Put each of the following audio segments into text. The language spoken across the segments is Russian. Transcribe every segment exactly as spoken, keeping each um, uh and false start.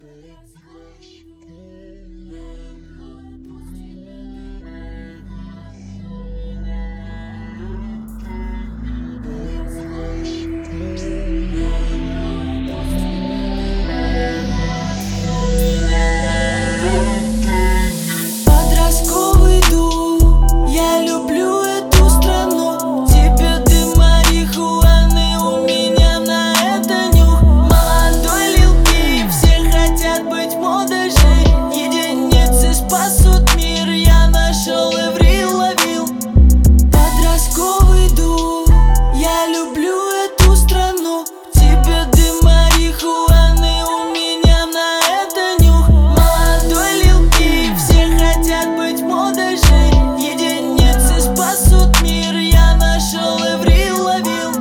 Подростковый дух, я люблю эту страну. Тебе дым марихуаны, у меня на это нюх. Молодой Лил Пип, все хотят быть модой жить. Единицы спасут мир, я нашел и врил, ловил. Подростковый дух, я люблю эту страну. Тебе дым марихуаны, у меня на это нюх. Молодой Лил Пип, все хотят быть модой жить. Единицы спасут мир, я нашел и врил, ловил.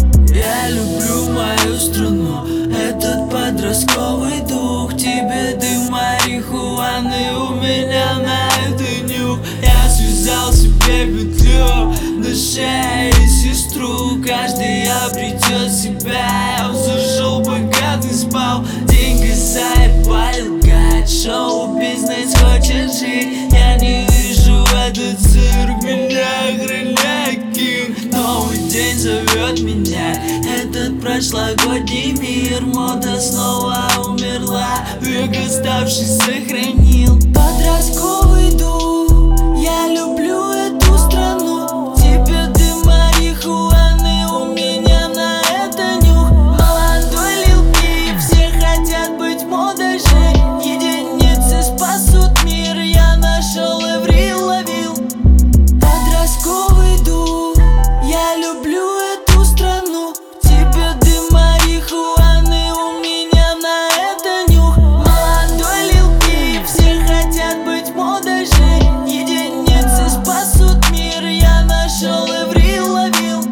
Я люблю мою страну, этот подростковый дух. Тебе дым марихуаны, у меня на это нюх. Я связал себе петлю, душе и сестру. Каждый обретет себя, я зашел, пока ты спал. Деньги заебали лгать, шоу-бизнес хочет жить. Я не вижу этот цирк, меня охраняет Кинг. Новый день зовет меня, этот прошлогодний мир. Мода снова умерла, век оставший сохранил. Подростковый дух, я люблю эту страну. Тебе дым марихуаны, у меня на это нюх. Молодой Лил Пип, все хотят быть модой жить. Единицы спасут мир, я нашел и врил, ловил. Подростковый дух, я люблю эту страну. Тебе дым марихуаны, у меня на это нюх. Молодой Лил Пип, все хотят быть модой жить. Единицы спасут мир, я нашел и врил, ловил.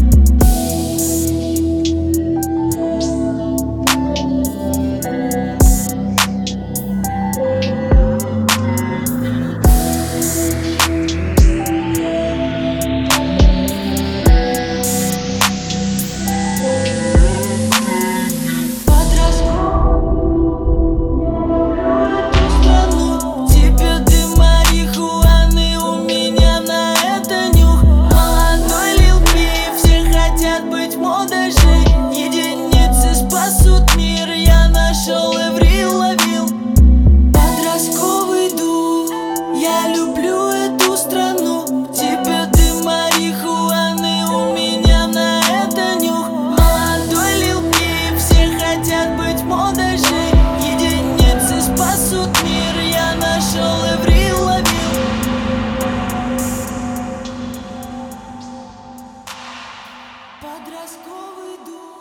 Тебе дым марихуаны, у меня на это нюх. Молодой Лил Пип, все хотят быть модой жить. Единицы спасут мир, я нашел и врил, ловил. Подростковый дух, я люблю эту страну. Тебе дым марихуаны, у меня на это нюх. Молодой Лил Пип, все хотят быть модой жить. Единицы спасут мир, я нашел и врил, ловил. Подростковый дух.